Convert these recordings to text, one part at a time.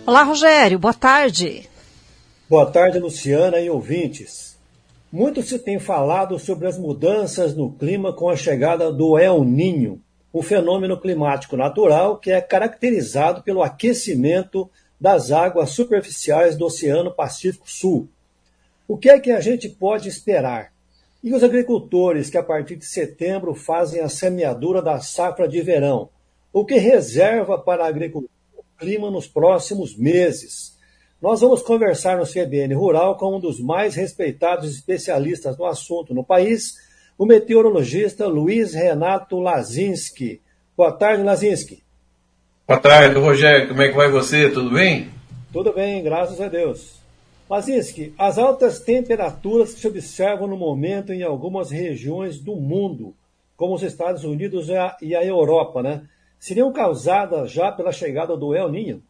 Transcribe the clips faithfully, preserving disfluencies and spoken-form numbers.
Olá, Rogério, boa tarde. Boa tarde, Luciana e ouvintes. Muito se tem falado sobre as mudanças no clima com a chegada do El Niño, um fenômeno climático natural que é caracterizado pelo aquecimento das águas superficiais do Oceano Pacífico Sul. O que é que a gente pode esperar? E os agricultores que a partir de setembro fazem a semeadura da safra de verão? O que reserva para a agricultura o clima nos próximos meses? Nós vamos conversar no C B N Rural com um dos mais respeitados especialistas no assunto no país, o meteorologista Luiz Renato Lazinski. Boa tarde, Lazinski. Boa tarde, Rogério. Como é que vai você? Tudo bem? Tudo bem, graças a Deus. Lazinski, as altas temperaturas que se observam no momento em algumas regiões do mundo, como os Estados Unidos e a, e a Europa, né, seriam causadas já pela chegada do El Niño?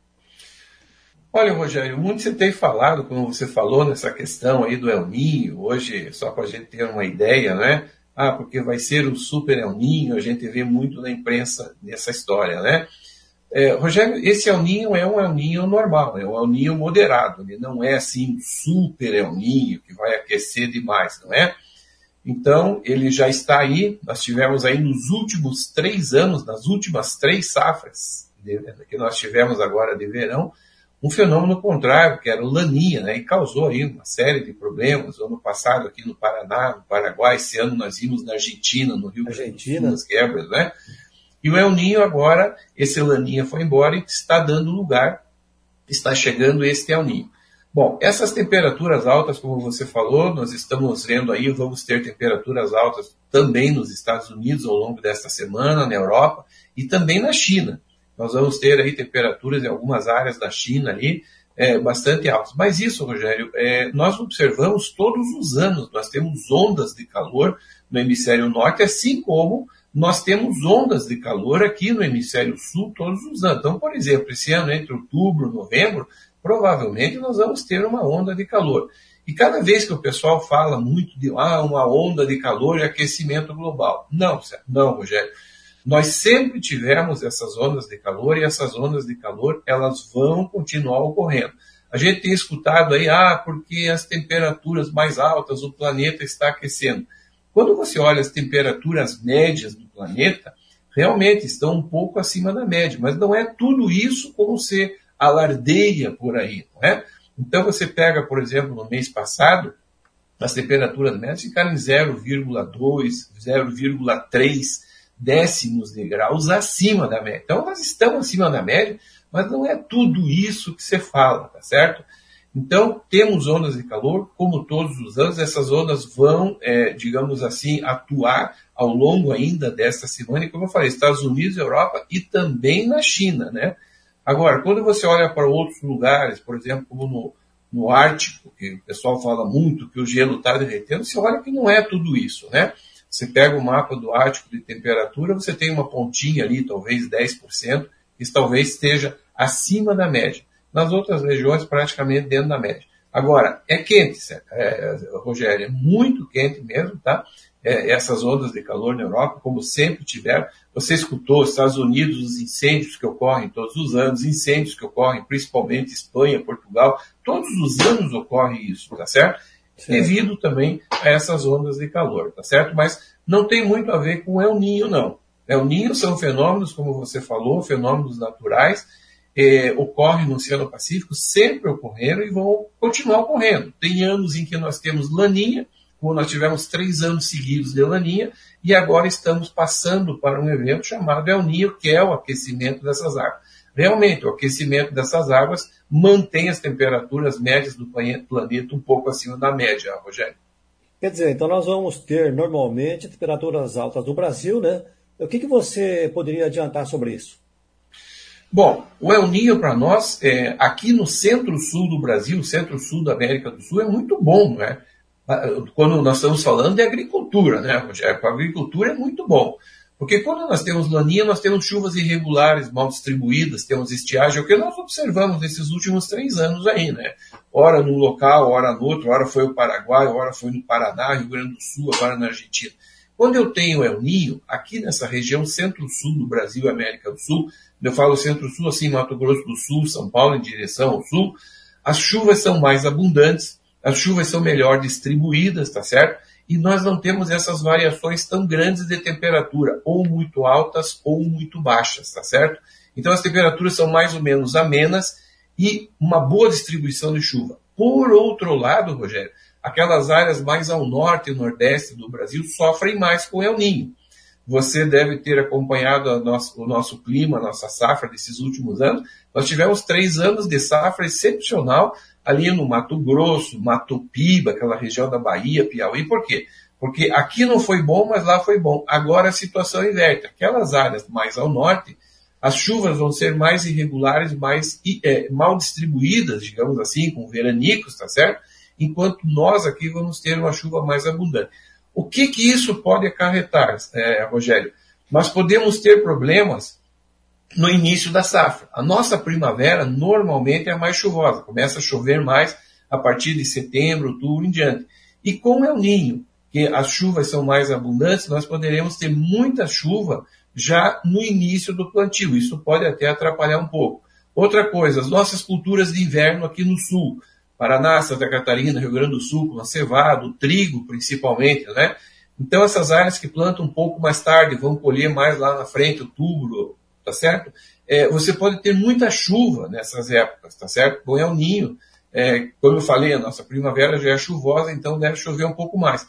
Olha, Rogério, muito se tem falado, como você falou, nessa questão aí do El Niño, hoje, só para a gente ter uma ideia, né? Ah, porque vai ser o super El Niño, a gente vê muito na imprensa nessa história, né? É, Rogério, esse El Niño é um El Niño normal, é um El Niño moderado, ele não é assim um super El Niño que vai aquecer demais, não é? Então, ele já está aí, nós tivemos aí nos últimos três anos, nas últimas três safras de, que nós tivemos agora de verão, um fenômeno contrário, que era o Laninha, né, e causou aí uma série de problemas. O ano passado aqui no Paraná, no Paraguai, esse ano nós vimos na Argentina, no Rio Grande do Sul, nas quebras, né? E o El Niño agora, esse Laninha foi embora e está dando lugar, está chegando este El Niño. Bom, essas temperaturas altas, como você falou, nós estamos vendo aí, vamos ter temperaturas altas também nos Estados Unidos ao longo desta semana, na Europa e também na China. Nós vamos ter aí temperaturas em algumas áreas da China ali, é, bastante altas. Mas isso, Rogério, é, nós observamos todos os anos. Nós temos ondas de calor no hemisfério norte, assim como nós temos ondas de calor aqui no hemisfério sul todos os anos. Então, por exemplo, esse ano, entre outubro e novembro, provavelmente nós vamos ter uma onda de calor. E cada vez que o pessoal fala muito de ah, uma onda de calor e aquecimento global. Não, não, Rogério. Nós sempre tivemos essas ondas de calor e essas ondas de calor, elas vão continuar ocorrendo. A gente tem escutado aí, ah, porque as temperaturas mais altas, o planeta está aquecendo. Quando você olha as temperaturas médias do planeta, realmente estão um pouco acima da média, mas não é tudo isso como você alardeia por aí, não é? Então você pega, por exemplo, no mês passado, as temperaturas médias ficaram em zero vírgula dois, zero vírgula três décimos de graus acima da média. Então, nós estamos acima da média, mas não é tudo isso que você fala, tá certo? Então, temos ondas de calor, como todos os anos, essas ondas vão, é, digamos assim, atuar ao longo ainda desta semana, e como eu falei, Estados Unidos, Europa e também na China, né? Agora, quando você olha para outros lugares, por exemplo, como no, no Ártico, que o pessoal fala muito que o gelo está derretendo, você olha que não é tudo isso, né? Você pega o mapa do Ártico de temperatura, você tem uma pontinha ali, talvez dez por cento, que talvez esteja acima da média. Nas outras regiões, praticamente dentro da média. Agora, é quente, é, Rogério, é muito quente mesmo, tá? É, essas ondas de calor na Europa, como sempre tiveram. Você escutou, Estados Unidos, os incêndios que ocorrem todos os anos, incêndios que ocorrem principalmente em Espanha, Portugal, todos os anos ocorre isso, tá certo? Sim. Devido também a essas ondas de calor, tá certo? Mas não tem muito a ver com El Niño, não. El Niño são fenômenos, como você falou, fenômenos naturais, eh, ocorrem no Oceano Pacífico, sempre ocorreram e vão continuar ocorrendo. Tem anos em que nós temos Laninha, como nós tivemos três anos seguidos de Laninha, e agora estamos passando para um evento chamado El Niño, que é o aquecimento dessas águas. Realmente, o aquecimento dessas águas mantém as temperaturas médias do planeta um pouco acima da média, Rogério. Quer dizer, então nós vamos ter normalmente temperaturas altas no Brasil, né? O que, que você poderia adiantar sobre isso? Bom, o El Niño para nós, é, aqui no centro-sul do Brasil, centro-sul da América do Sul, é muito bom, né? Quando nós estamos falando de agricultura, né, Rogério? A agricultura é muito bom. Porque quando nós temos Laninha, nós temos chuvas irregulares, mal distribuídas, temos estiagem, o que nós observamos nesses últimos três anos aí, né? Ora num local, ora no outro, ora foi o Paraguai, ora foi no Paraná, Rio Grande do Sul, agora na Argentina. Quando eu tenho El Niño, aqui nessa região centro-sul do Brasil e América do Sul, eu falo Centro-Sul, assim, Mato Grosso do Sul, São Paulo, em direção ao sul, as chuvas são mais abundantes, as chuvas são melhor distribuídas, tá certo? E nós não temos essas variações tão grandes de temperatura, ou muito altas ou muito baixas, tá certo? Então as temperaturas são mais ou menos amenas e uma boa distribuição de chuva. Por outro lado, Rogério, aquelas áreas mais ao norte e nordeste do Brasil sofrem mais com El Niño. Você deve ter acompanhado a nosso, o nosso clima, a nossa safra desses últimos anos. Nós tivemos três anos de safra excepcional ali no Mato Grosso, Mato Piba, aquela região da Bahia, Piauí. Por quê? Porque aqui não foi bom, mas lá foi bom. Agora a situação inverte. Aquelas áreas mais ao norte, as chuvas vão ser mais irregulares, mais é, mal distribuídas, digamos assim, com veranicos, tá certo? Enquanto nós aqui vamos ter uma chuva mais abundante. O que que isso pode acarretar, é, Rogério? Nós podemos ter problemas no início da safra. A nossa primavera normalmente é a mais chuvosa, começa a chover mais a partir de setembro, outubro em diante. E com o El Niño, que as chuvas são mais abundantes, nós poderemos ter muita chuva já no início do plantio. Isso pode até atrapalhar um pouco. Outra coisa, as nossas culturas de inverno aqui no sul, Paraná, Santa Catarina, Rio Grande do Sul, com a cevada, o trigo principalmente, né? Então essas áreas que plantam um pouco mais tarde, vão colher mais lá na frente, outubro, tá certo? É, você pode ter muita chuva nessas épocas, tá certo? Com El Niño, é, como eu falei, a nossa primavera já é chuvosa, então deve chover um pouco mais.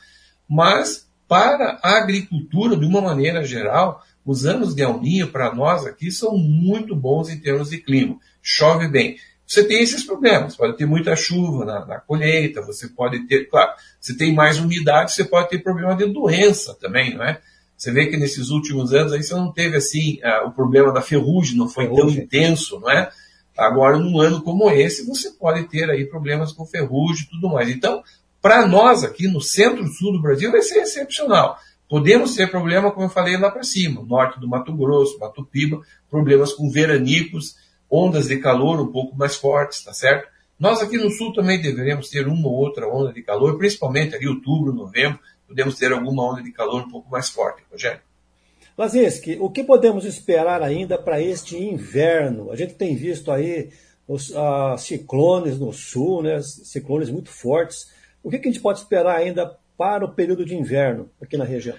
Mas para a agricultura, de uma maneira geral, os anos de El Niño para nós aqui são muito bons em termos de clima. Chove bem. Você tem esses problemas, pode ter muita chuva na, na colheita, você pode ter, claro, você tem mais umidade, você pode ter problema de doença também, não é? Você vê que nesses últimos anos aí você não teve assim, uh, o problema da ferrugem não foi tão intenso, não é? Agora, num ano como esse, você pode ter aí problemas com ferrugem e tudo mais. Então, para nós aqui no centro-sul do Brasil vai ser excepcional. Podemos ter problema, como eu falei, lá para cima, norte do Mato Grosso, Mato Piba, problemas com veranicos, ondas de calor um pouco mais fortes, tá certo? Nós aqui no sul também deveremos ter uma ou outra onda de calor, principalmente ali outubro, novembro, podemos ter alguma onda de calor um pouco mais forte, Rogério. Lazinski, o que podemos esperar ainda para este inverno? A gente tem visto aí os uh, ciclones no sul, né? Ciclones muito fortes. O que, que a gente pode esperar ainda para o período de inverno aqui na região?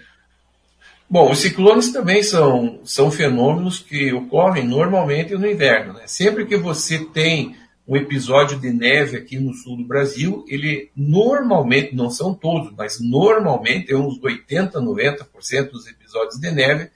Bom, os ciclones também são, são fenômenos que ocorrem normalmente no inverno, né? Sempre que você tem um episódio de neve aqui no sul do Brasil, ele normalmente, não são todos, mas normalmente, é uns oitenta, noventa por cento dos episódios de neve,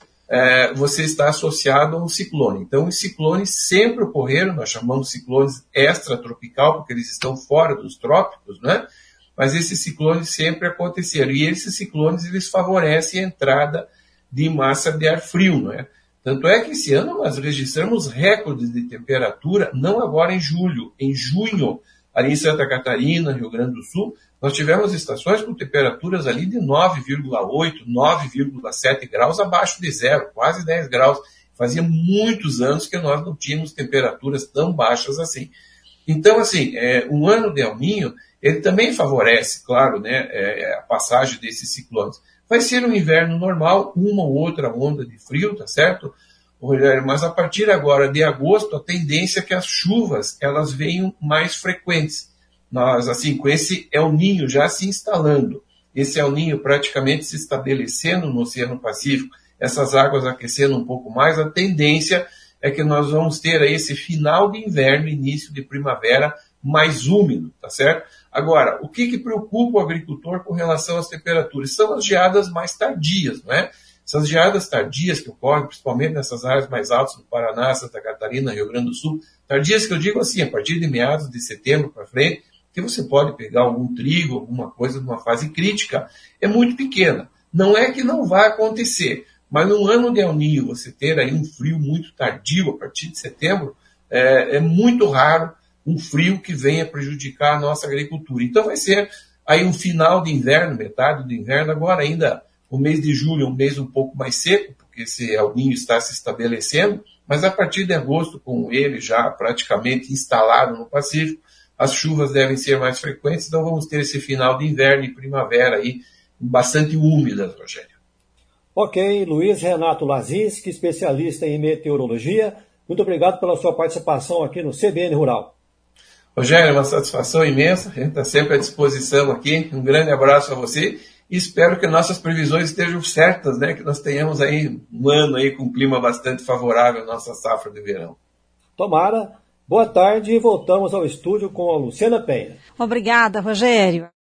é, você está associado a um ciclone. Então, os ciclones sempre ocorreram, nós chamamos de ciclones extratropical, porque eles estão fora dos trópicos, né? Mas esses ciclones sempre aconteceram. E esses ciclones, eles favorecem a entrada de massa de ar frio, não é? Tanto é que esse ano nós registramos recordes de temperatura, não agora em julho, em junho, ali em Santa Catarina, Rio Grande do Sul, nós tivemos estações com temperaturas ali de nove vírgula oito, nove vírgula sete graus abaixo de zero, quase dez graus. Fazia muitos anos que nós não tínhamos temperaturas tão baixas assim. Então, assim, é, um ano de El Niño, ele também favorece, claro, né, é, a passagem desses ciclones. Vai ser um inverno normal, uma ou outra onda de frio, tá certo, Rogério? Mas a partir agora de agosto, a tendência é que as chuvas, elas venham mais frequentes. Nós, assim, com esse El Niño já se instalando, esse El Niño praticamente se estabelecendo no Oceano Pacífico, essas águas aquecendo um pouco mais, a tendência é que nós vamos ter aí esse final de inverno, início de primavera mais úmido, tá certo? Agora, o que que preocupa o agricultor com relação às temperaturas? São as geadas mais tardias, não é? Essas geadas tardias que ocorrem, principalmente nessas áreas mais altas do Paraná, Santa Catarina, Rio Grande do Sul, tardias que eu digo assim, a partir de meados de setembro para frente, que você pode pegar algum trigo, alguma coisa numa fase crítica, é muito pequena. Não é que não vai acontecer, mas no ano de El Niño você ter aí um frio muito tardio a partir de setembro, é, é muito raro um frio que venha prejudicar a nossa agricultura. Então vai ser aí um final de inverno, metade do inverno, agora ainda o mês de julho é um mês um pouco mais seco, porque esse El Niño está se estabelecendo, mas a partir de agosto, com ele já praticamente instalado no Pacífico, as chuvas devem ser mais frequentes, então vamos ter esse final de inverno e primavera aí bastante úmidas, Rogério. Ok, Luiz Renato Lazinski, especialista em meteorologia, muito obrigado pela sua participação aqui no C B N Rural. Rogério, é uma satisfação imensa, a gente está sempre à disposição aqui, um grande abraço a você e espero que nossas previsões estejam certas, né? Que nós tenhamos aí um ano aí com um clima bastante favorável à nossa safra de verão. Tomara. Boa tarde e voltamos ao estúdio com a Luciana Penha. Obrigada, Rogério.